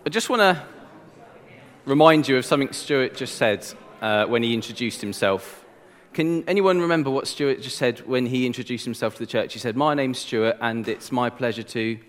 I just want to remind you of something Stuart just said when he introduced himself. Can anyone remember what Stuart just said when he introduced himself to the church? He said, "My name's Stuart, and it's my pleasure to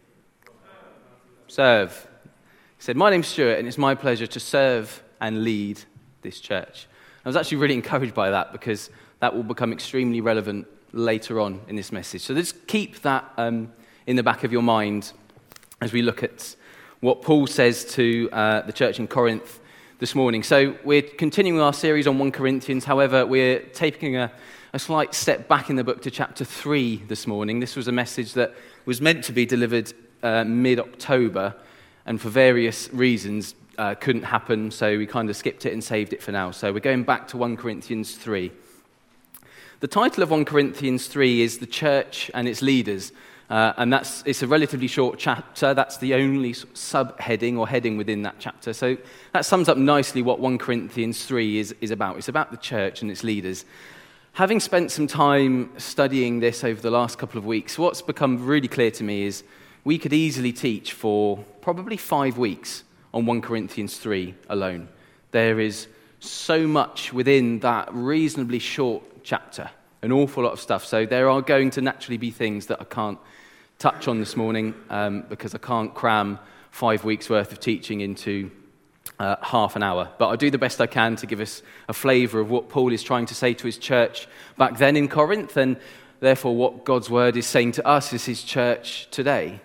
serve." He said, "My name's Stuart, and it's my pleasure to serve and lead this church." I was actually really encouraged by that because that will become extremely relevant later on in this message. So let's keep that in the back of your mind as we look at what Paul says to the church in Corinth this morning. So we're continuing our series on 1 Corinthians. However, we're taking a slight step back in the book to chapter 3 this morning. This was a message that was meant to be delivered mid-October, and for various reasons couldn't happen, so we kind of skipped it and saved it for now. So we're going back to 1 Corinthians 3. The title of 1 Corinthians 3 is The Church and Its Leaders, and it's a relatively short chapter. That's the only subheading or heading within that chapter. So that sums up nicely what 1 Corinthians 3 is about. It's about the church and its leaders. Having spent some time studying this over the last couple of weeks, what's become really clear to me is we could easily teach for probably 5 weeks on 1 Corinthians 3 alone. There is so much within that reasonably short chapter, an awful lot of stuff. So there are going to naturally be things that I can't touch on this morning because I can't cram 5 weeks worth of teaching into half an hour. But I'll do the best I can to give us a flavour of what Paul is trying to say to his church back then in Corinth, and therefore what God's word is saying to us as his church today.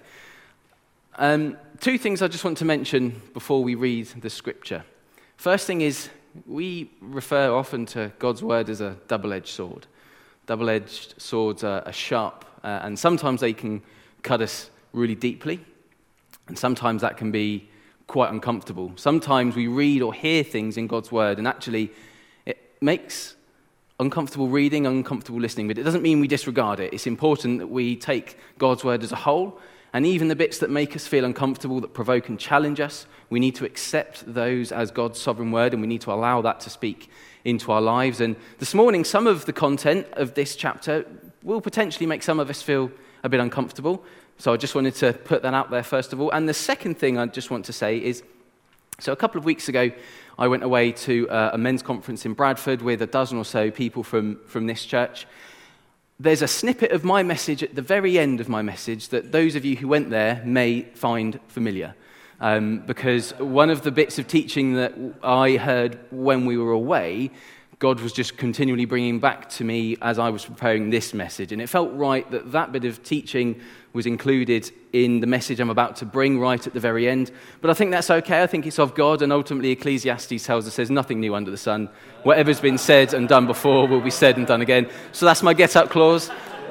2 things I just want to mention before we read the scripture. First thing is, we refer often to God's word as a double-edged sword. Double-edged swords are sharp, and sometimes they can cut us really deeply, and sometimes that can be quite uncomfortable. Sometimes we read or hear things in God's word, and actually it makes uncomfortable reading, uncomfortable listening, but it doesn't mean we disregard it. It's important that we take God's word as a whole, and even the bits that make us feel uncomfortable, that provoke and challenge us, we need to accept those as God's sovereign word, and we need to allow that to speak into our lives. And this morning, some of the content of this chapter will potentially make some of us feel a bit uncomfortable. So I just wanted to put that out there first of all. And the second thing I just want to say is, so a couple of weeks ago, I went away to a men's conference in Bradford with a dozen or so people from this church. There's a snippet of my message at the very end of my message that those of you who went there may find familiar. Because one of the bits of teaching that I heard when we were away, God was just continually bringing back to me as I was preparing this message. And it felt right that that bit of teaching was included in the message I'm about to bring right at the very end. But I think that's okay. I think it's of God. And ultimately, Ecclesiastes tells us there's nothing new under the sun. Whatever's been said and done before will be said and done again. So that's my get-out clause.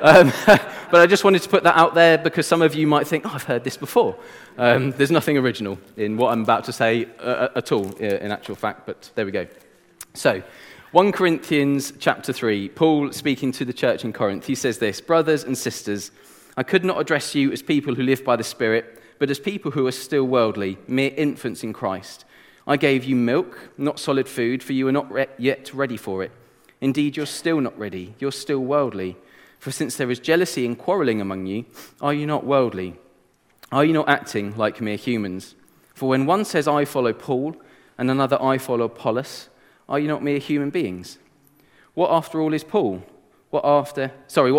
But I just wanted to put that out there because some of you might think, I've heard this before. There's nothing original in what I'm about to say at all, in actual fact. But there we go. So 1 Corinthians chapter 3, Paul speaking to the church in Corinth, he says this: "Brothers and sisters, I could not address you as people who live by the Spirit, but as people who are still worldly, mere infants in Christ. I gave you milk, not solid food, for you are not yet ready for it. Indeed, you're still not ready, you're still worldly. For since there is jealousy and quarreling among you, are you not worldly? Are you not acting like mere humans? For when one says, 'I follow Paul,' and another, 'I follow Apollos,' are you not mere human beings? What after all is Paul? What after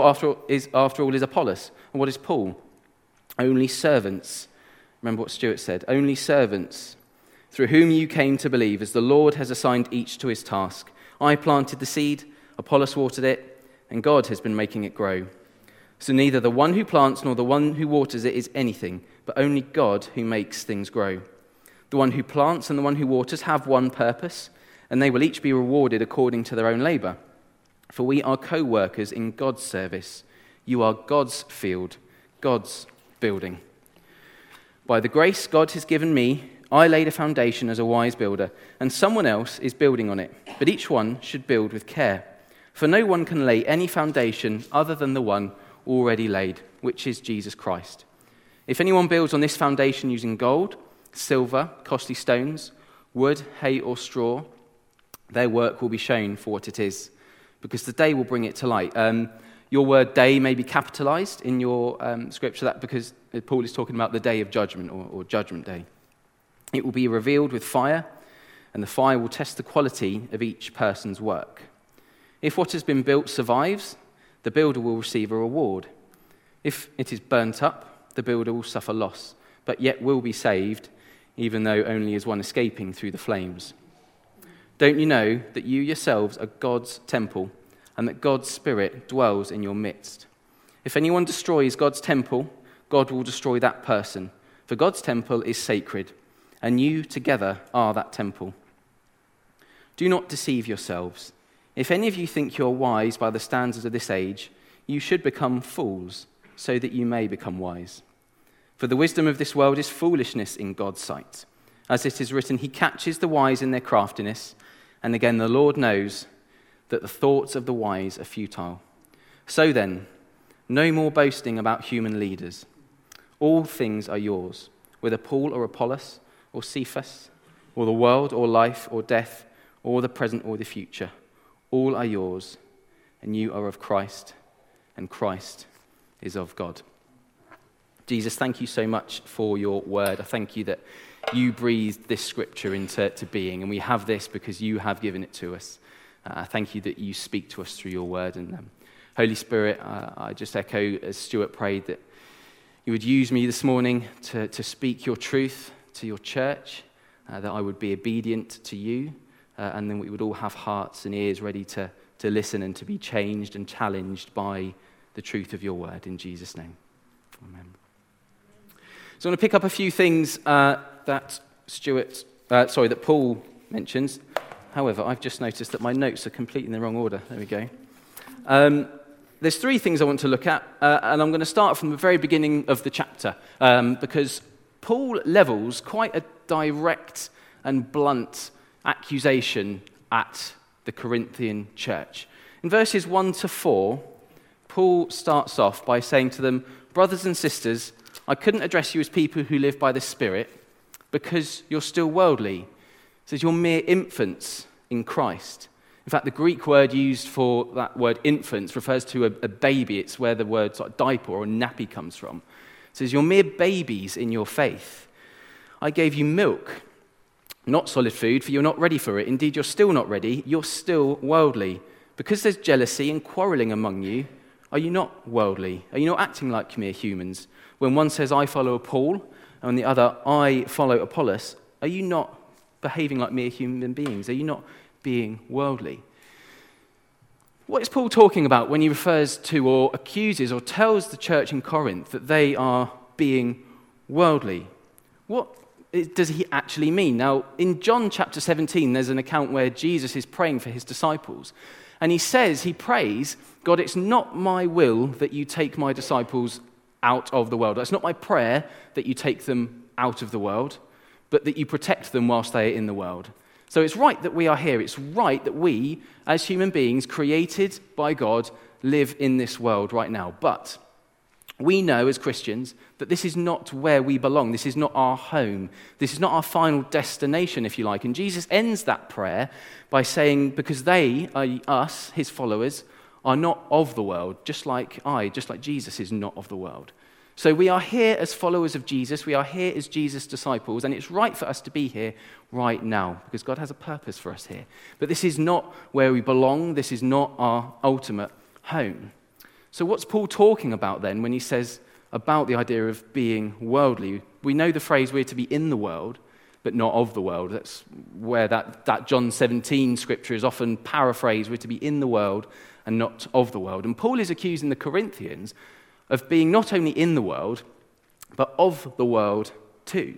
all is Apollos? And what is Paul? Only servants." Remember what Stuart said. "Only servants, through whom you came to believe, as the Lord has assigned each to his task. I planted the seed, Apollos watered it, and God has been making it grow. So neither the one who plants nor the one who waters it is anything, but only God who makes things grow. The one who plants and the one who waters have one purpose, and they will each be rewarded according to their own labor. For we are co-workers in God's service. You are God's field, God's building. By the grace God has given me, I laid a foundation as a wise builder, and someone else is building on it. But each one should build with care. For no one can lay any foundation other than the one already laid, which is Jesus Christ. If anyone builds on this foundation using gold, silver, costly stones, wood, hay, or straw, their work will be shown for what it is, because the day will bring it to light." Your word "day" may be capitalized in your scripture, that because Paul is talking about the day of judgment or judgment day. It will be revealed with fire, and the fire will test the quality of each person's work. If what has been built survives, the builder will receive a reward. If it is burnt up, the builder will suffer loss, but yet will be saved, even though only as one escaping through the flames. Don't you know that you yourselves are God's temple, and that God's Spirit dwells in your midst? If anyone destroys God's temple, God will destroy that person, for God's temple is sacred, and you together are that temple. Do not deceive yourselves. If any of you think you are wise by the standards of this age, you should become fools, so that you may become wise. For the wisdom of this world is foolishness in God's sight. As it is written, he catches the wise in their craftiness, and again the Lord knows that the thoughts of the wise are futile. So then, no more boasting about human leaders. All things are yours, whether Paul or Apollos or Cephas, or the world or life or death, or the present or the future. All are yours, and you are of Christ, and Christ is of God. Jesus, thank you so much for your word. I thank you that you breathed this scripture into being, and we have this because you have given it to us. I thank you that you speak to us through your word. And Holy Spirit, I just echo as Stuart prayed that you would use me this morning to speak your truth to your church, that I would be obedient to you, and then we would all have hearts and ears ready to listen and to be changed and challenged by the truth of your word. In Jesus' name, amen. So I want to pick up a few things that Paul mentions. However, I've just noticed that my notes are completely in the wrong order. There we go. There's three things I want to look at, and I'm going to start from the very beginning of the chapter, because Paul levels quite a direct and blunt accusation at the Corinthian church. In verses 1 to 4, Paul starts off by saying to them, "Brothers and sisters, I couldn't address you as people who live by the Spirit because you're still worldly." He says you're mere infants in Christ. In fact, the Greek word used for that word infants refers to a baby. It's where the word like diaper or nappy comes from. It says you're mere babies in your faith. I gave you milk, not solid food, for you're not ready for it. Indeed, you're still not ready. You're still worldly. Because there's jealousy and quarreling among you, are you not worldly? Are you not acting like mere humans? When one says, I follow Paul, and the other, I follow Apollos, are you not behaving like mere human beings? Are you not being worldly? What is Paul talking about when he refers to or accuses or tells the church in Corinth that they are being worldly? What does he actually mean? Now, in John chapter 17, there's an account where Jesus is praying for his disciples. And he prays, God, it's not my will that you take my disciples out of the world. It's not my prayer that you take them out of the world, but that you protect them whilst they are in the world. So it's right that we are here. It's right that we, as human beings created by God, live in this world right now. But we know as Christians that this is not where we belong. This is not our home. This is not our final destination, if you like. And Jesus ends that prayer by saying, because they, us, his followers, are not of the world, just like Jesus is not of the world. So we are here as followers of Jesus. We are here as Jesus' disciples, and it's right for us to be here right now because God has a purpose for us here. But this is not where we belong. This is not our ultimate home. So what's Paul talking about then when he says about the idea of being worldly? We know the phrase we're to be in the world, but not of the world. That's where that John 17 scripture is often paraphrased. We're to be in the world and not of the world. And Paul is accusing the Corinthians of being not only in the world, but of the world too.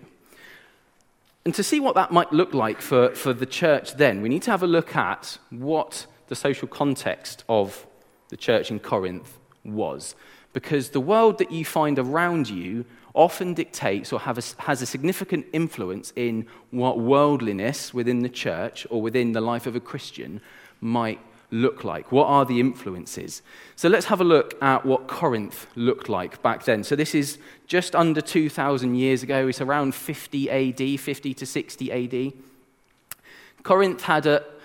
And to see what that might look like for the church then, we need to have a look at what the social context of the church in Corinth was. Because the world that you find around you often dictates or has a significant influence in what worldliness within the church or within the life of a Christian might look like. What are the influences? So let's have a look at what Corinth looked like back then. So this is just under 2,000 years ago. It's around 50 AD, 50 to 60 AD. Corinth had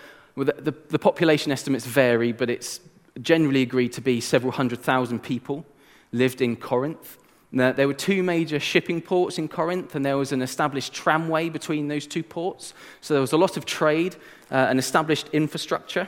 the population estimates vary, but it's generally agreed to be several 100,000 people lived in Corinth. Now, there were two major shipping ports in Corinth, and there was an established tramway between those two ports. So there was a lot of trade, an established infrastructure.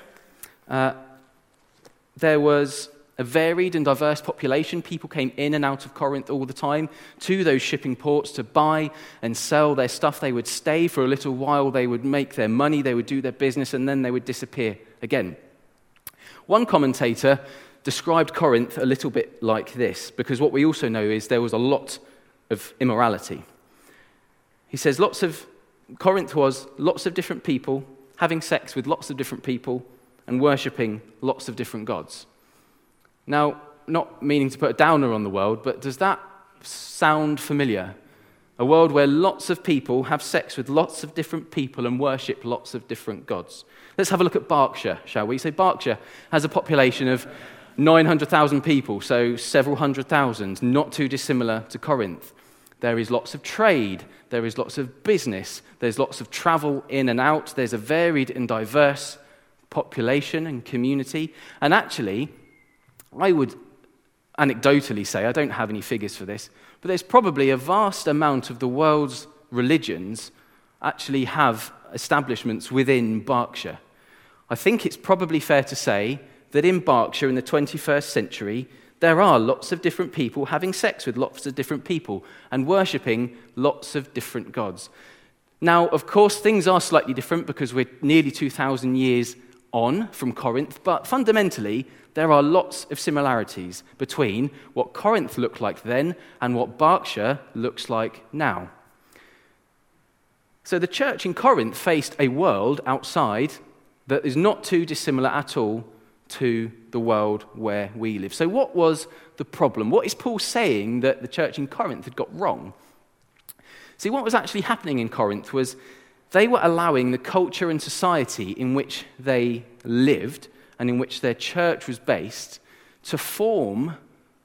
There was a varied and diverse population. People came in and out of Corinth all the time to those shipping ports to buy and sell their stuff. They would stay for a little while, they would make their money, they would do their business, and then they would disappear again. One commentator described Corinth a little bit like this, because what we also know is there was a lot of immorality. He says Corinth was lots of different people having sex with lots of different people and worshipping lots of different gods. Now, not meaning to put a downer on the world, but does that sound familiar? A world where lots of people have sex with lots of different people and worship lots of different gods. Let's have a look at Berkshire, shall we? So Berkshire has a population of 900,000 people, so several hundred thousand, not too dissimilar to Corinth. There is lots of trade, there is lots of business, there's lots of travel in and out, there's a varied and diverse population and community. And actually, I would anecdotally say, I don't have any figures for this, but there's probably a vast amount of the world's religions actually have establishments within Berkshire. I think it's probably fair to say that in Berkshire in the 21st century, there are lots of different people having sex with lots of different people and worshipping lots of different gods. Now, of course, things are slightly different because we're nearly 2,000 years on from Corinth, but fundamentally, there are lots of similarities between what Corinth looked like then and what Berkshire looks like now. So the church in Corinth faced a world outside that is not too dissimilar at all to the world where we live. So what was the problem? What is Paul saying that the church in Corinth had got wrong? See, what was actually happening in Corinth was they were allowing the culture and society in which they lived and in which their church was based to form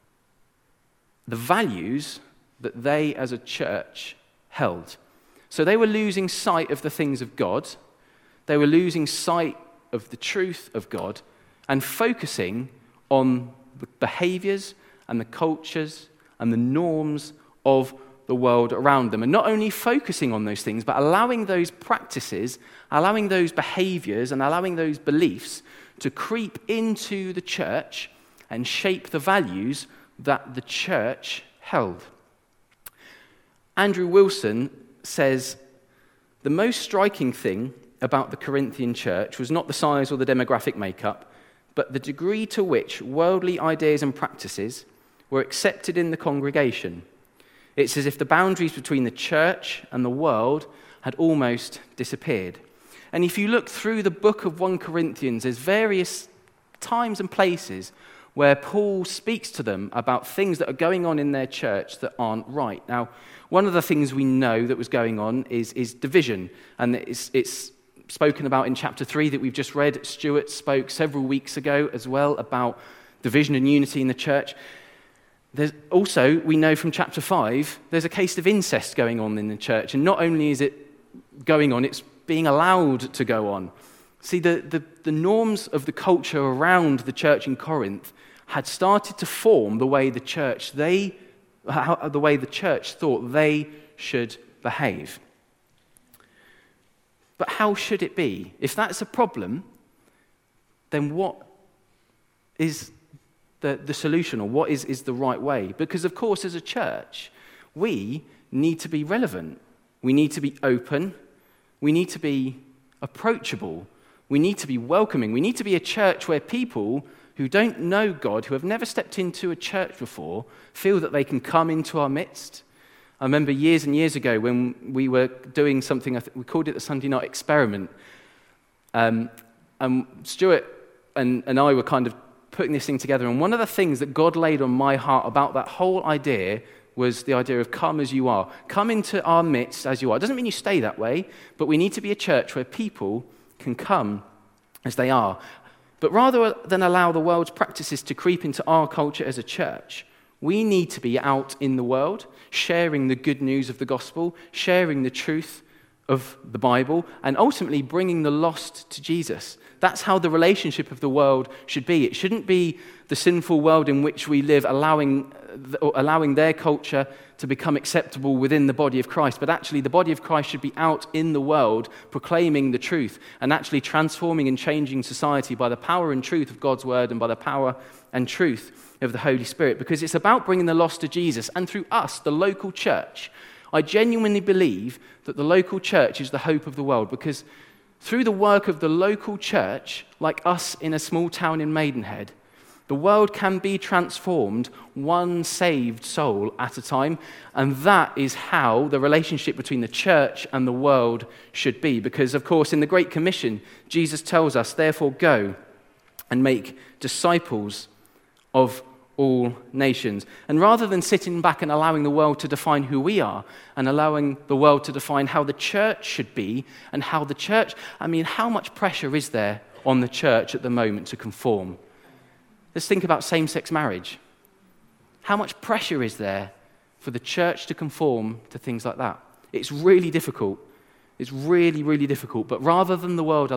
the values that they as a church held. So they were losing sight of the things of God, they were losing sight of the truth of God, and focusing on the behaviors and the cultures and the norms of the world around them. And not only focusing on those things, but allowing those practices, allowing those behaviors, and allowing those beliefs to creep into the church and shape the values that the church held. Andrew Wilson says, the most striking thing about the Corinthian church was not the size or the demographic makeup, but the degree to which worldly ideas and practices were accepted in the congregation. It's as if the boundaries between the church and the world had almost disappeared. And if you look through the book of 1 Corinthians, there's various times and places where Paul speaks to them about things that are going on in their church that aren't right. Now, one of the things we know that was going on is division, and it's spoken about in chapter 3 that we've just read. Stuart spoke several weeks ago as well about division and unity in the church. There's also, we know from chapter 5, there's a case of incest going on in the church, and not only is it going on, it's being allowed to go on. See, the norms of the culture around the church in Corinth had started to form the way the church thought they should behave. But how should it be? If that's a problem, then what is the solution, or what is the right way? Because, of course, as a church, we need to be relevant. We need to be open. We need to be approachable. We need to be welcoming. We need to be a church where people who don't know God, who have never stepped into a church before, feel that they can come into our midst. I remember years and years ago when we were doing something, we called it the Sunday night experiment. And Stuart and I were kind of putting this thing together. And one of the things that God laid on my heart about that whole idea was the idea of come as you are. Come into our midst as you are. It doesn't mean you stay that way, but we need to be a church where people can come as they are. But rather than allow the world's practices to creep into our culture as a church, we need to be out in the world, sharing the good news of the gospel, sharing the truth of the Bible, and ultimately bringing the lost to Jesus. That's how the relationship of the world should be. It shouldn't be the sinful world in which we live allowing their culture to become acceptable within the body of Christ, but actually the body of Christ should be out in the world proclaiming the truth and actually transforming and changing society by the power and truth of God's word and by the power and truth of the Holy Spirit, because it's about bringing the lost to Jesus, and through us, the local church. I genuinely believe that the local church is the hope of the world, because through the work of the local church, like us in a small town in Maidenhead, the world can be transformed one saved soul at a time, and that is how the relationship between the church and the world should be. Because, of course, in the Great Commission, Jesus tells us, therefore go and make disciples of all nations. And rather than sitting back and allowing the world to define who we are and allowing the world to define how the church should be and how the church, how much pressure is there on the church at the moment to conform? Let's think about same-sex marriage. How much pressure is there for the church to conform to things like that? It's really difficult. It's really, really difficult. But rather than the world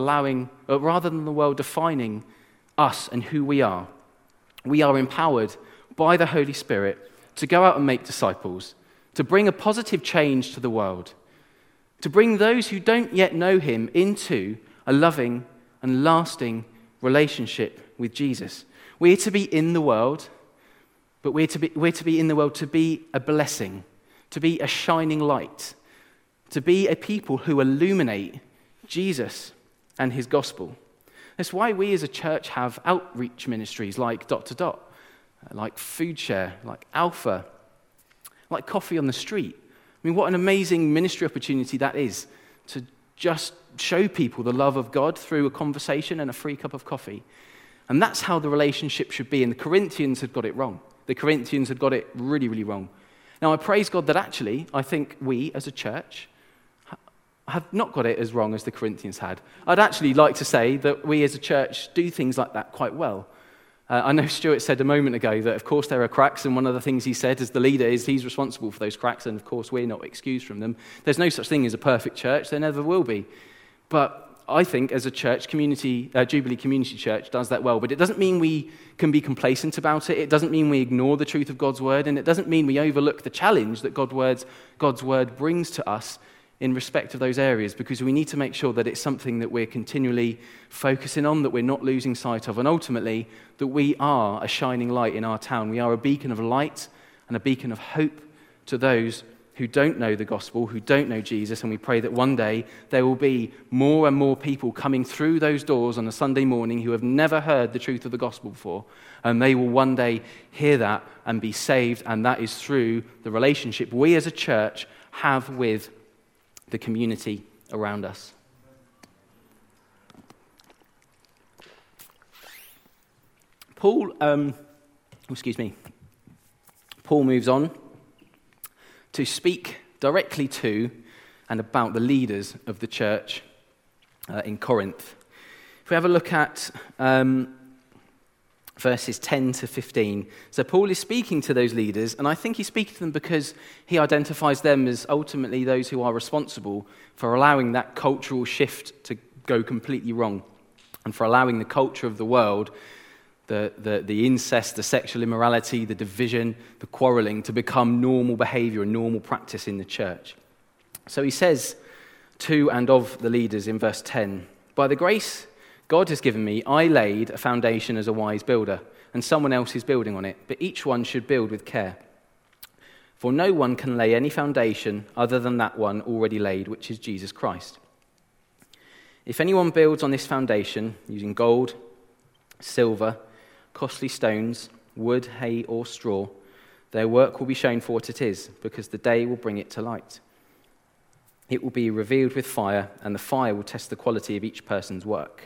defining us and who we are empowered by the Holy Spirit to go out and make disciples, to bring a positive change to the world, to bring those who don't yet know him into a loving and lasting relationship with Jesus. We're to be in the world, but we're to be in the world to be a blessing, to be a shining light, to be a people who illuminate Jesus and his gospel. That's why we as a church have outreach ministries like Dot to Dot, like Food Share, like Alpha, like Coffee on the Street. What an amazing ministry opportunity that is, to just show people the love of God through a conversation and a free cup of coffee. And that's how the relationship should be. And the Corinthians had got it wrong. The Corinthians had got it really, really wrong. Now, I praise God that actually, I think we as a church have not got it as wrong as the Corinthians had. I'd actually like to say that we as a church do things like that quite well. I know Stuart said a moment ago that, of course, there are cracks, and one of the things he said as the leader is he's responsible for those cracks, and, of course, we're not excused from them. There's no such thing as a perfect church. There never will be. But I think as a church, Jubilee Community Church does that well. But it doesn't mean we can be complacent about it. It doesn't mean we ignore the truth of God's word, and it doesn't mean we overlook the challenge that God's word brings to us in respect of those areas, because we need to make sure that it's something that we're continually focusing on, that we're not losing sight of, and ultimately that we are a shining light in our town. We are a beacon of light and a beacon of hope to those who don't know the gospel, who don't know Jesus, and we pray that one day there will be more and more people coming through those doors on a Sunday morning who have never heard the truth of the gospel before, and they will one day hear that and be saved, and that is through the relationship we as a church have with the community around us. Paul moves on to speak directly to and about the leaders of the church in Corinth. If we have a look at verses 10 to 15. So Paul is speaking to those leaders, and I think he's speaking to them because he identifies them as ultimately those who are responsible for allowing that cultural shift to go completely wrong, and for allowing the culture of the world, the incest, the sexual immorality, the division, the quarreling, to become normal behavior and normal practice in the church. So he says to and of the leaders in verse 10, "By the grace God has given me, I laid a foundation as a wise builder, and someone else is building on it, but each one should build with care. For no one can lay any foundation other than that one already laid, which is Jesus Christ. If anyone builds on this foundation using gold, silver, costly stones, wood, hay, or straw, their work will be shown for what it is, because the day will bring it to light. It will be revealed with fire, and the fire will test the quality of each person's work."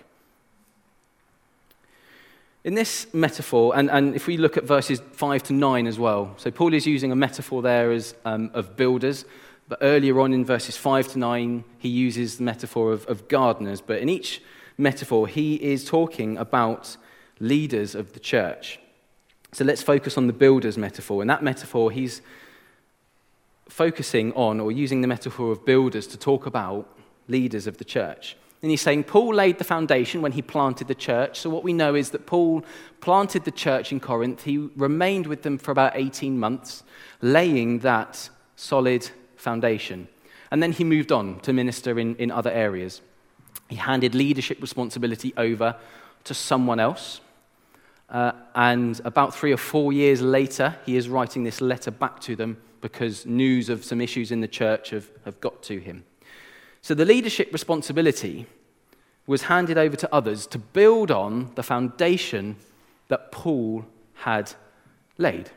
In this metaphor, and if we look at verses 5 to 9 as well, so Paul is using a metaphor there of builders, but earlier on in verses 5 to 9, he uses the metaphor of gardeners. But in each metaphor, he is talking about leaders of the church. So let's focus on the builder's metaphor. In that metaphor, he's focusing on or using the metaphor of builders to talk about leaders of the church. And he's saying Paul laid the foundation when he planted the church. So what we know is that Paul planted the church in Corinth. He remained with them for about 18 months, laying that solid foundation. And then he moved on to minister in other areas. He handed leadership responsibility over to someone else. And about 3 or 4 years later, he is writing this letter back to them because news of some issues in the church have got to him. So the leadership responsibility was handed over to others to build on the foundation that Paul had laid.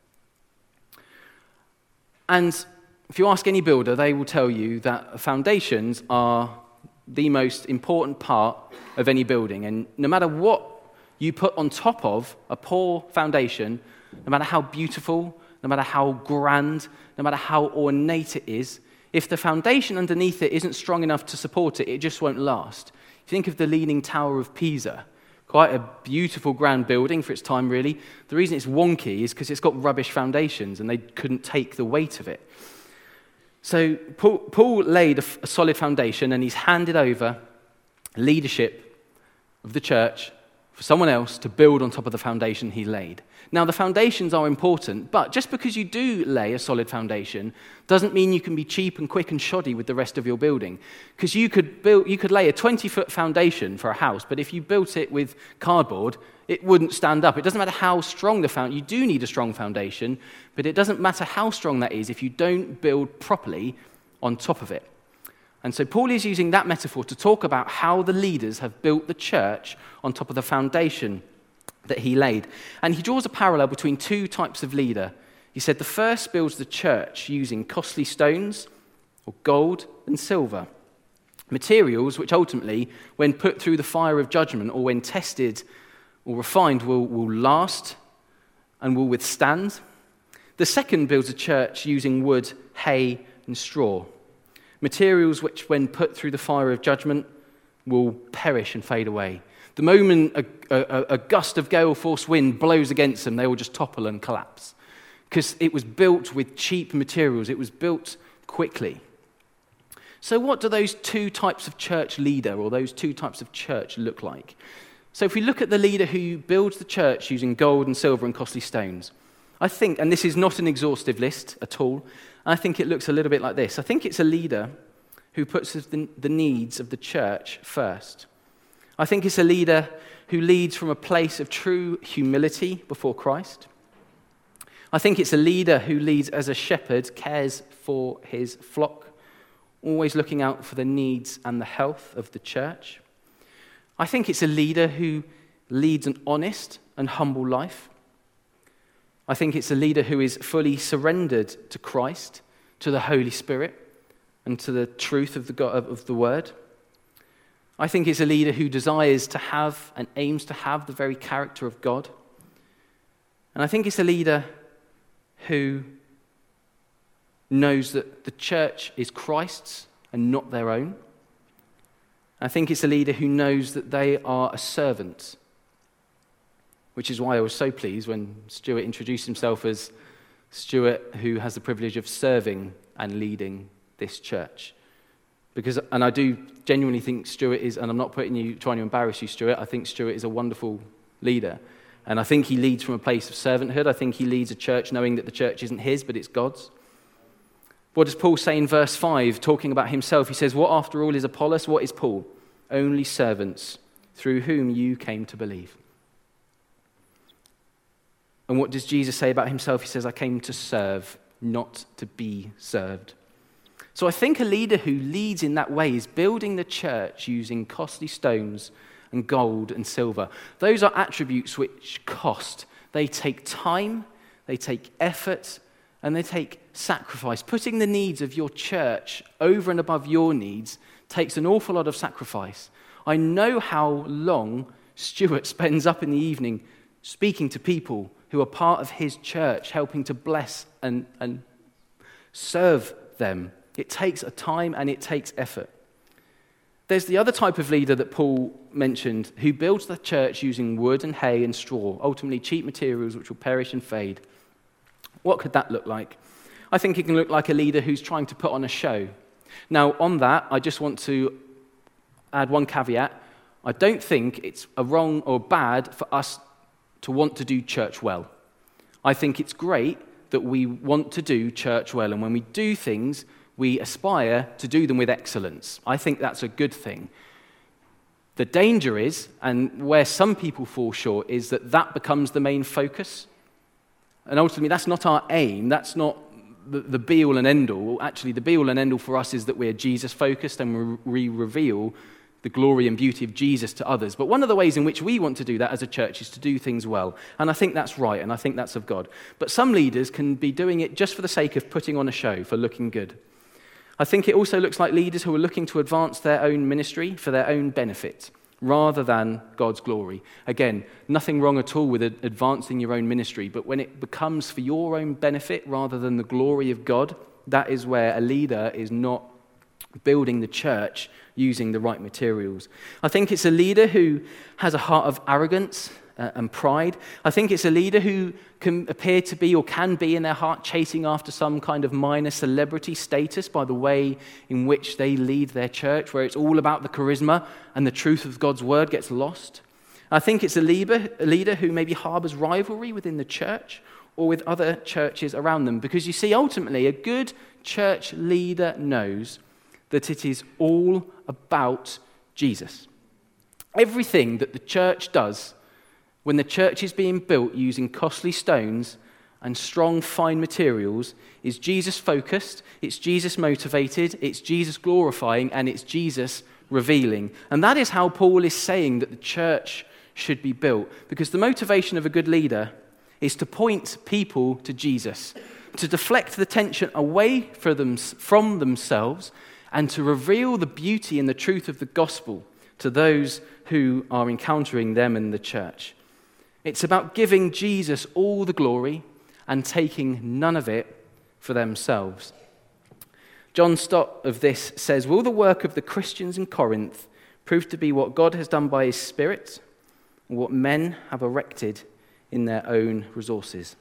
And if you ask any builder, they will tell you that foundations are the most important part of any building. And no matter what you put on top of a poor foundation, no matter how beautiful, no matter how grand, no matter how ornate it is, if the foundation underneath it isn't strong enough to support it, it just won't last. If you think of the Leaning Tower of Pisa, quite a beautiful, grand building for its time, really. The reason it's wonky is because it's got rubbish foundations and they couldn't take the weight of it. So Paul laid a solid foundation and he's handed over leadership of the church for someone else to build on top of the foundation he laid. Now, the foundations are important, but just because you do lay a solid foundation doesn't mean you can be cheap and quick and shoddy with the rest of your building. Because you could lay a 20-foot foundation for a house, but if you built it with cardboard, it wouldn't stand up. It doesn't matter how strong the foundation. You do need a strong foundation, but it doesn't matter how strong that is if you don't build properly on top of it. And so Paul is using that metaphor to talk about how the leaders have built the church on top of the foundation that he laid. And he draws a parallel between two types of leader. He said the first builds the church using costly stones or gold and silver, materials which ultimately, when put through the fire of judgment or when tested or refined, will last and will withstand. The second builds a church using wood, hay, and straw, materials which, when put through the fire of judgment, will perish and fade away. The moment a gust of gale force wind blows against them, they will just topple and collapse. Because it was built with cheap materials. It was built quickly. So what do those two types of church leader or those two types of church look like? So if we look at the leader who builds the church using gold and silver and costly stones, I think, and this is not an exhaustive list at all, I think it looks a little bit like this. I think it's a leader who puts the needs of the church first. I think it's a leader who leads from a place of true humility before Christ. I think it's a leader who leads as a shepherd, cares for his flock, always looking out for the needs and the health of the church. I think it's a leader who leads an honest and humble life. I think it's a leader who is fully surrendered to Christ, to the Holy Spirit, and to the truth of the Word. I think it's a leader who desires to have and aims to have the very character of God. And I think it's a leader who knows that the church is Christ's and not their own. I think it's a leader who knows that they are a servant, which is why I was so pleased when Stuart introduced himself as Stuart, who has the privilege of serving and leading this church. And I do genuinely think Stuart is, and I'm not trying to embarrass you, Stuart, I think Stuart is a wonderful leader. And I think he leads from a place of servanthood. I think he leads a church knowing that the church isn't his, but it's God's. What does Paul say in verse 5, talking about himself? He says, what after all is Apollos? What is Paul? Only servants through whom you came to believe. And what does Jesus say about himself? He says, I came to serve, not to be served. So I think a leader who leads in that way is building the church using costly stones and gold and silver. Those are attributes which cost. They take time, they take effort, and they take sacrifice. Putting the needs of your church over and above your needs takes an awful lot of sacrifice. I know how long Stuart spends up in the evening speaking to people who are part of his church, helping to bless and serve them. It takes a time and it takes effort. There's the other type of leader that Paul mentioned who builds the church using wood and hay and straw, ultimately cheap materials which will perish and fade. What could that look like? I think it can look like a leader who's trying to put on a show. Now, on that, I just want to add one caveat. I don't think it's a wrong or bad for us to want to do church well. I think it's great that we want to do church well, and when we do things, we aspire to do them with excellence. I think that's a good thing. The danger is, and where some people fall short, is that becomes the main focus. And ultimately, that's not our aim. That's not the be-all and end-all. Actually, the be-all and end-all for us is that we're Jesus-focused and we reveal the glory and beauty of Jesus to others. But one of the ways in which we want to do that as a church is to do things well. And I think that's right, and I think that's of God. But some leaders can be doing it just for the sake of putting on a show, for looking good. I think it also looks like leaders who are looking to advance their own ministry for their own benefit, rather than God's glory. Again, nothing wrong at all with advancing your own ministry, but when it becomes for your own benefit rather than the glory of God, that is where a leader is not building the church using the right materials. I think it's a leader who has a heart of arrogance and pride. I think it's a leader who can appear to be or can be in their heart chasing after some kind of minor celebrity status by the way in which they lead their church, where it's all about the charisma and the truth of God's word gets lost. I think it's a leader who maybe harbors rivalry within the church or with other churches around them. Because you see, ultimately, a good church leader knows that it is all about Jesus. Everything that the church does, when the church is being built using costly stones and strong, fine materials, is Jesus-focused, it's Jesus-motivated, it's Jesus-glorifying, and it's Jesus-revealing. And that is how Paul is saying that the church should be built. Because the motivation of a good leader is to point people to Jesus, to deflect the attention away from themselves, and to reveal the beauty and the truth of the gospel to those who are encountering them in the church. It's about giving Jesus all the glory and taking none of it for themselves. John Stott of this says, "Will the work of the Christians in Corinth prove to be what God has done by his Spirit, or what men have erected in their own resources?"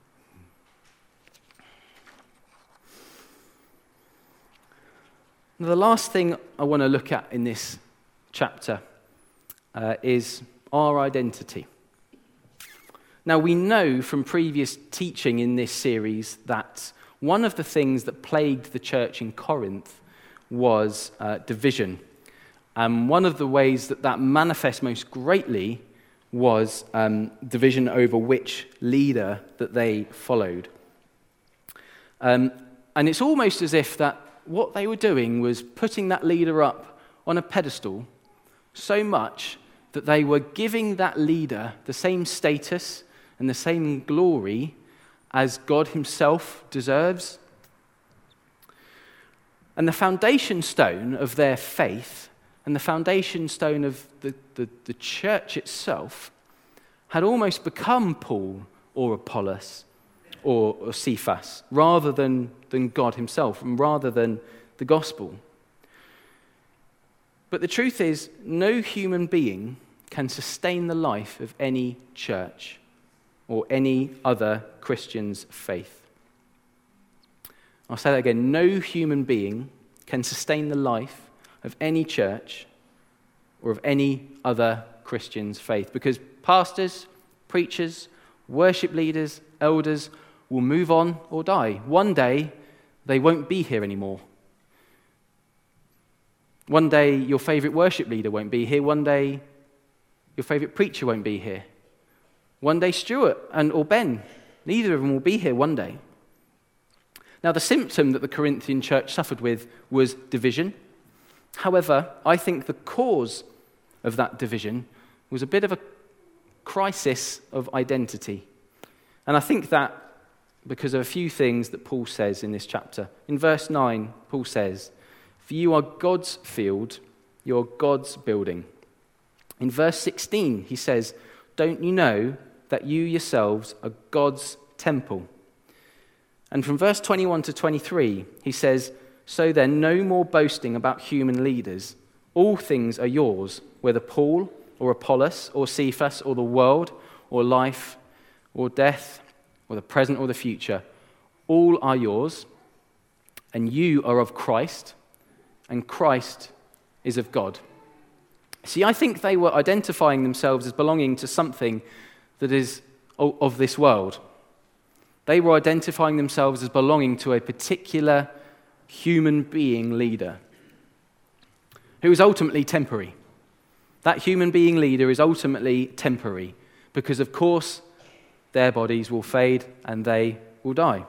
Now, the last thing I want to look at in this chapter is our identity. Now, we know from previous teaching in this series that one of the things that plagued the church in Corinth was division. And one of the ways that manifests most greatly was division over which leader that they followed. And it's almost as if that what they were doing was putting that leader up on a pedestal so much that they were giving that leader the same status and the same glory as God himself deserves. And the foundation stone of their faith and the foundation stone of the church itself had almost become Paul or Apollos or Cephas, rather than God himself, and rather than the gospel. But the truth is, no human being can sustain the life of any church or any other Christian's faith. I'll say that again. No human being can sustain the life of any church or of any other Christian's faith, because pastors, preachers, worship leaders, elders will move on or die. One day, they won't be here anymore. One day, your favorite worship leader won't be here. One day, your favorite preacher won't be here. One day, Stuart or Ben, neither of them will be here one day. Now, the symptom that the Corinthian church suffered with was division. However, I think the cause of that division was a bit of a crisis of identity. And I think that because of a few things that Paul says in this chapter. In verse 9, Paul says, "For you are God's field, you are God's building." In verse 16, he says, "Don't you know that you yourselves are God's temple?" And from verse 21 to 23, he says, "So then, no more boasting about human leaders. All things are yours, whether Paul or Apollos or Cephas or the world or life or death or the present or the future. all are yours, and you are of Christ, and Christ is of God." See, I think they were identifying themselves as belonging to something that is of this world. They were identifying themselves as belonging to a particular human being leader who is ultimately temporary. That human being leader is ultimately temporary because, of course, their bodies will fade and they will die.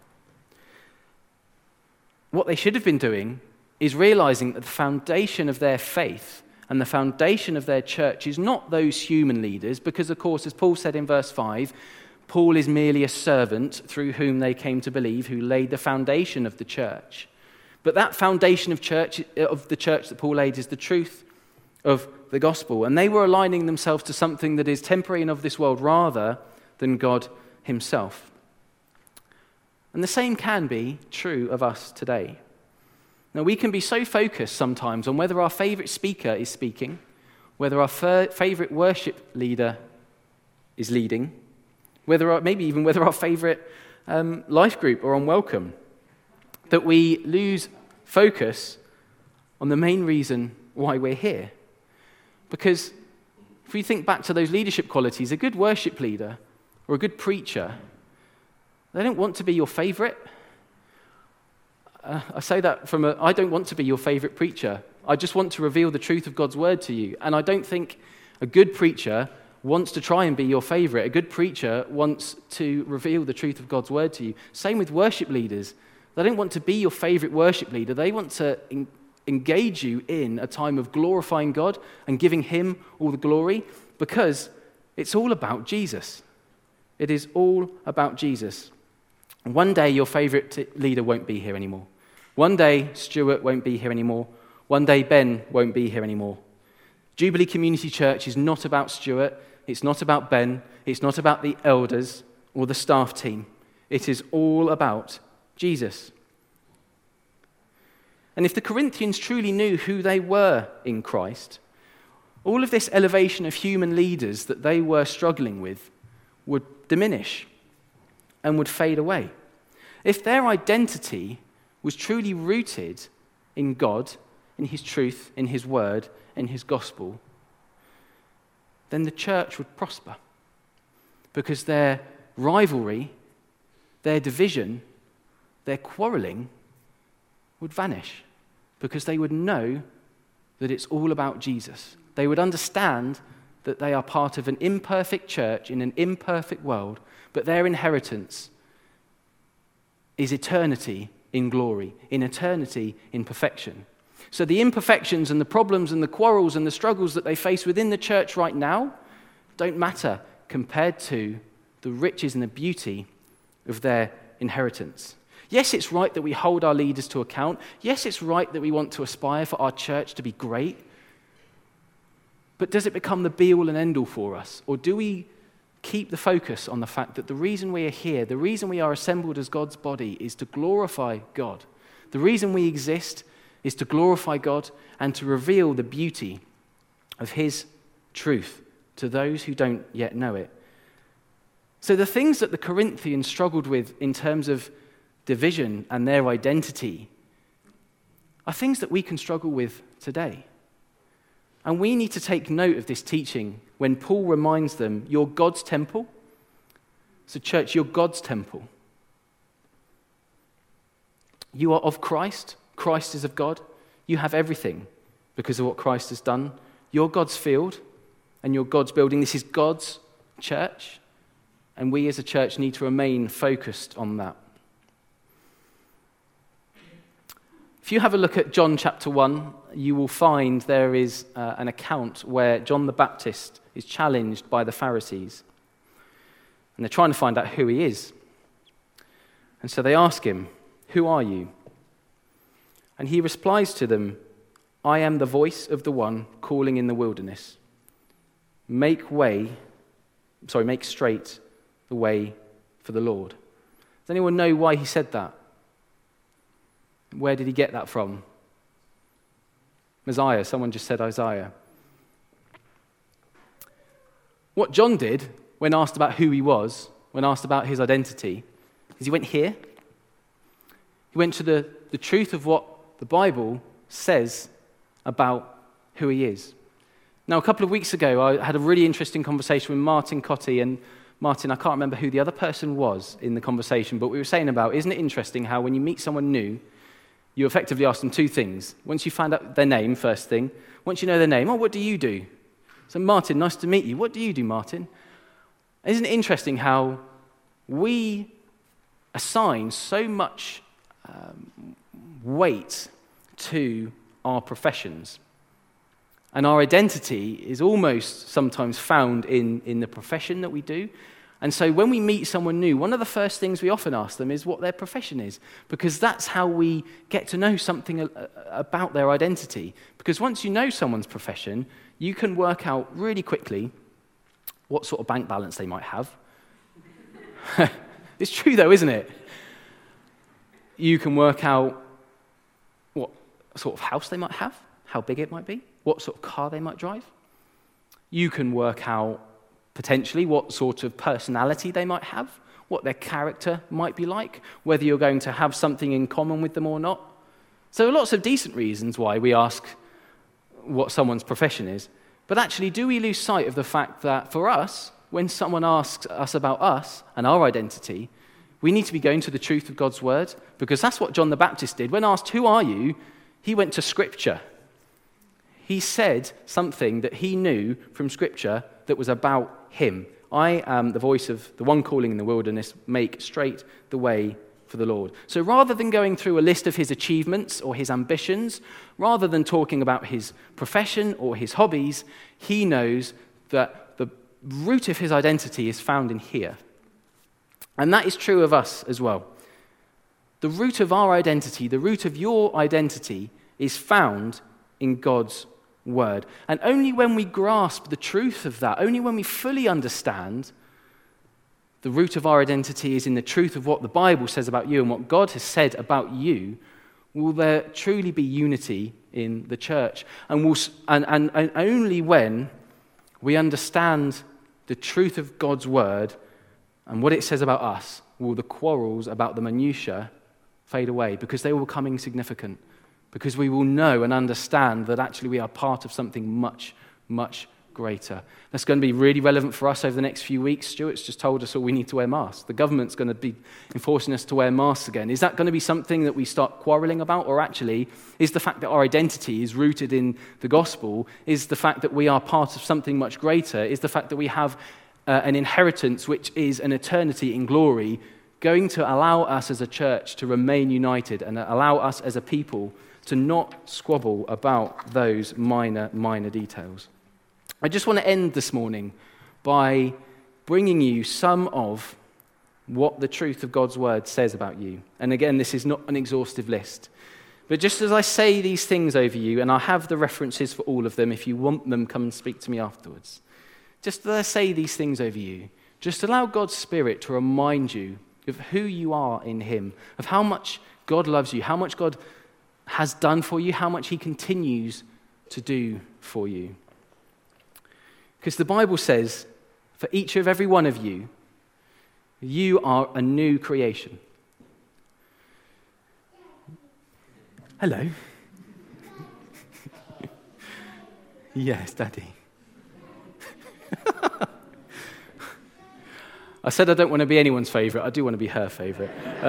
What they should have been doing is realizing that the foundation of their faith and the foundation of their church is not those human leaders, because, of course, as Paul said in verse 5, Paul is merely a servant through whom they came to believe, who laid the foundation of the church. But that foundation of the church that Paul laid is the truth of the gospel. And they were aligning themselves to something that is temporary and of this world rather than God himself. And the same can be true of us today. Now, we can be so focused sometimes on whether our favorite speaker is speaking, whether our favorite worship leader is leading, whether our favorite life group are on welcome, that we lose focus on the main reason why we're here. Because if we think back to those leadership qualities, a good worship leader or a good preacher, they don't want to be your favorite. I say that I don't want to be your favorite preacher. I just want to reveal the truth of God's word to you. And I don't think a good preacher wants to try and be your favorite. A good preacher wants to reveal the truth of God's word to you. Same with worship leaders. They don't want to be your favorite worship leader. They want to engage you in a time of glorifying God and giving him all the glory, because it's all about Jesus. It is all about Jesus. One day your favorite leader won't be here anymore. One day Stuart won't be here anymore. One day Ben won't be here anymore. Jubilee Community Church is not about Stuart. It's not about Ben. It's not about the elders or the staff team. It is all about Jesus. And if the Corinthians truly knew who they were in Christ, all of this elevation of human leaders that they were struggling with would diminish and would fade away. If their identity was truly rooted in God, in his truth, in his word, in his gospel, then the church would prosper, because their rivalry, their division, their quarreling would vanish, because they would know that it's all about Jesus. They would understand that they are part of an imperfect church in an imperfect world, but their inheritance is eternity in glory, in eternity in perfection. So the imperfections and the problems and the quarrels and the struggles that they face within the church right now don't matter compared to the riches and the beauty of their inheritance. Yes, it's right that we hold our leaders to account. Yes, it's right that we want to aspire for our church to be great. But does it become the be-all and end-all for us? Or do we keep the focus on the fact that the reason we are here, the reason we are assembled as God's body, is to glorify God? The reason we exist is to glorify God and to reveal the beauty of his truth to those who don't yet know it. So the things that the Corinthians struggled with in terms of division and their identity are things that we can struggle with today. And we need to take note of this teaching when Paul reminds them, you're God's temple. So church, you're God's temple. You are of Christ. Christ is of God. You have everything because of what Christ has done. You're God's field and you're God's building. This is God's church. And we as a church need to remain focused on that. If you have a look at John chapter 1, you will find there is an account where John the Baptist is challenged by the Pharisees. And they're trying to find out who he is. And so they ask him, "Who are you?" And he replies to them, "I am the voice of the one calling in the wilderness. Make straight the way for the Lord." Does anyone know why he said that? Where did he get that from? Messiah. Someone just said Isaiah. What John did when asked about who he was, when asked about his identity, is he went here He went to the truth of what the Bible says about who he is. Now, a couple of weeks ago, I had a really interesting conversation with Martin Cotty, and Martin, I can't remember who the other person was in the conversation, but we were saying about, isn't it interesting how when you meet someone new, you effectively ask them two things. Once you find out their name, first thing. Once you know their name, what do you do? So, Martin, nice to meet you. What do you do, Martin? Isn't it interesting how we assign so much weight to our professions? And our identity is almost sometimes found in the profession that we do. And so when we meet someone new, one of the first things we often ask them is what their profession is, because that's how we get to know something about their identity. Because once you know someone's profession, you can work out really quickly what sort of bank balance they might have. It's true though, isn't it? You can work out what sort of house they might have, how big it might be, what sort of car they might drive. You can work out potentially what sort of personality they might have, what their character might be like, whether you're going to have something in common with them or not. So lots of decent reasons why we ask what someone's profession is. But actually, do we lose sight of the fact that for us, when someone asks us about us and our identity, we need to be going to the truth of God's word? Because that's what John the Baptist did. When asked, "Who are you?" he went to Scripture. He said something that he knew from Scripture that was about him. "I am the voice of the one calling in the wilderness, make straight the way for the Lord." So rather than going through a list of his achievements or his ambitions, rather than talking about his profession or his hobbies, he knows that the root of his identity is found in here. And that is true of us as well. The root of our identity, the root of your identity, is found in God's word. And only when we grasp the truth of that, only when we fully understand the root of our identity is in the truth of what the Bible says about you and what God has said about you, will there truly be unity in the church. And only when we understand the truth of God's word and what it says about us will the quarrels about the minutiae fade away, because they will become insignificant. Because we will know and understand that actually we are part of something much, much greater. That's going to be really relevant for us over the next few weeks. Stuart's just told us all we need to wear masks. The government's going to be enforcing us to wear masks again. Is that going to be something that we start quarreling about? Or actually, is the fact that our identity is rooted in the gospel, is the fact that we are part of something much greater, is the fact that we have an inheritance which is an eternity in glory, going to allow us as a church to remain united and allow us as a people to not squabble about those minor details. I just want to end this morning by bringing you some of what the truth of God's word says about you. And again, this is not an exhaustive list. But just as I say these things over you, and I have the references for all of them, if you want them, come and speak to me afterwards. Just as I say these things over you, just allow God's Spirit to remind you of who you are in him, of how much God loves you, how much God has done for you, how much he continues to do for you. Because the Bible says, for each of every one of you, you are a new creation. Hello. Yes, Daddy. I said I don't want to be anyone's favourite. I do want to be her favourite.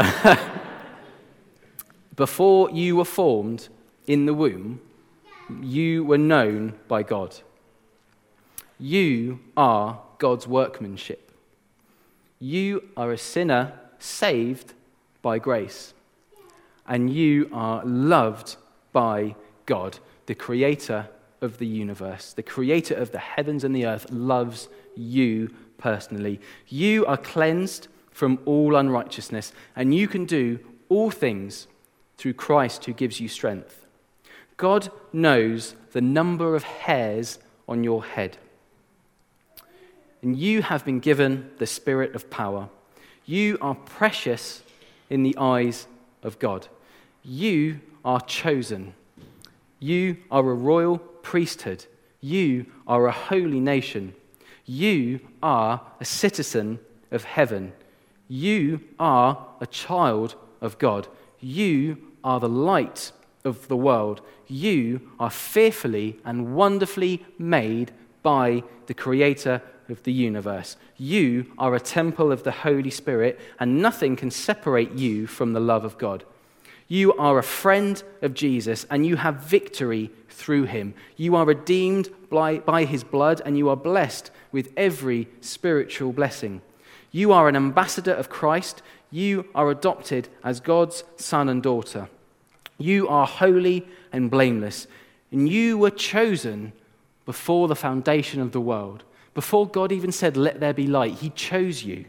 Before you were formed in the womb, you were known by God. You are God's workmanship. You are a sinner saved by grace. And you are loved by God, the creator of the universe. The creator of the heavens and the earth loves you personally. You are cleansed from all unrighteousness, and you can do all things through Christ who gives you strength. God knows the number of hairs on your head. And you have been given the spirit of power. You are precious in the eyes of God. You are chosen. You are a royal priesthood. You are a holy nation. You are a citizen of heaven. You are a child of God. You are the light of the world. You are fearfully and wonderfully made by the Creator of the universe. You are a temple of the Holy Spirit, and nothing can separate you from the love of God. You are a friend of Jesus, and you have victory through him. You are redeemed by his blood, and you are blessed with every spiritual blessing. You are an ambassador of Christ. You are adopted as God's son and daughter. You are holy and blameless, and you were chosen before the foundation of the world. Before God even said, "Let there be light," he chose you.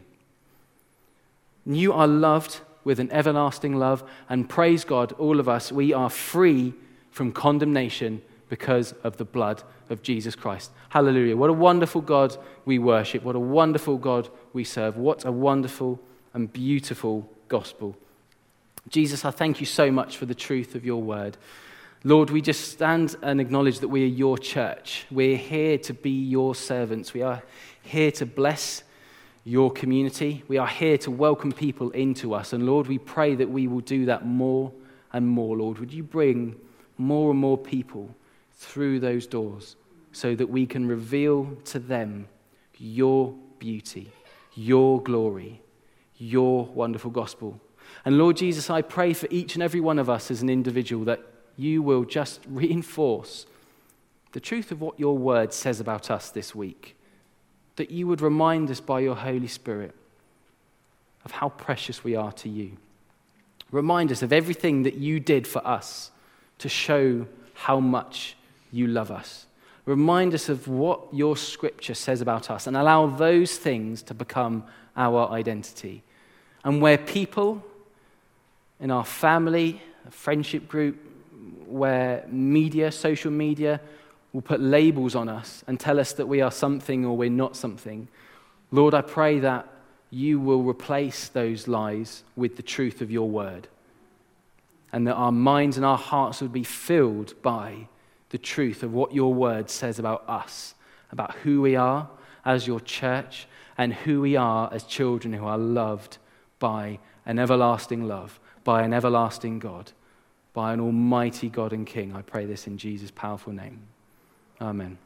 And you are loved with an everlasting love, and praise God, all of us, we are free from condemnation because of the blood of Jesus Christ. Hallelujah. What a wonderful God we worship. What a wonderful God we serve. What a wonderful and beautiful gospel. Jesus, I thank you so much for the truth of your word. Lord, we just stand and acknowledge that we are your church. We're here to be your servants. We are here to bless your community. We are here to welcome people into us. And Lord, we pray that we will do that more and more, Lord. Would you bring more and more people through those doors so that we can reveal to them your beauty, your glory, your wonderful gospel. And Lord Jesus, I pray for each and every one of us as an individual that you will just reinforce the truth of what your word says about us this week. That you would remind us by your Holy Spirit of how precious we are to you. Remind us of everything that you did for us to show how much you love us. Remind us of what your scripture says about us and allow those things to become our identity. And where people in our family, a friendship group, where media, social media, will put labels on us and tell us that we are something or we're not something, Lord, I pray that you will replace those lies with the truth of your word, and that our minds and our hearts would be filled by the truth of what your word says about us, about who we are as your church, and who we are as children who are loved by an everlasting love, by an everlasting God, by an almighty God and King. I pray this in Jesus' powerful name. Amen.